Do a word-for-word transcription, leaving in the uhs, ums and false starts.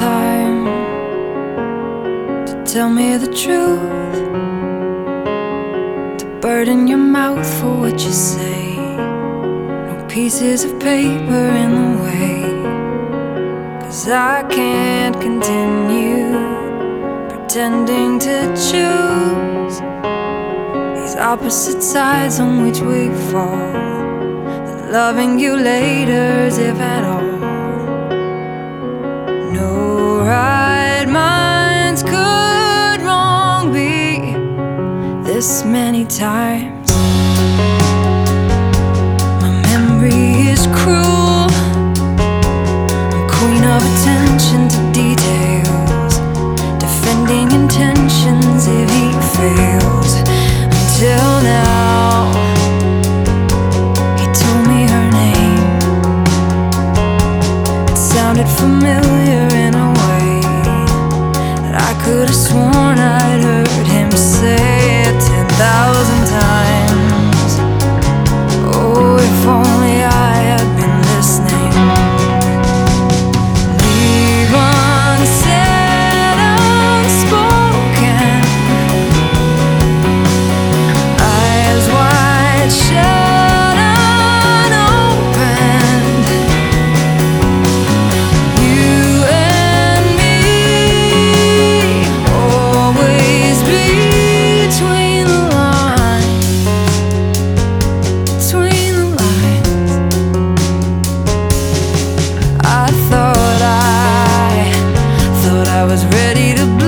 time to tell me the truth, to burden your mouth for what you say. No pieces of paper in the way, 'cause I can't continue pretending to choose these opposite sides on which we fall. That loving you later is, if at all, no right minds could wrong be this many times. My memory is cruel, I'm queen of attention to details, defending intentions if he fails. Until now, he told me her name. It sounded familiar in a way that I could have sworn I'd heard him say it ten thousand times. Oh, if only I had been listening. Leave unsaid, unspoken, eyes wide shut, unopened. You and me, always between the lines, between the lines. I thought I, thought I was ready to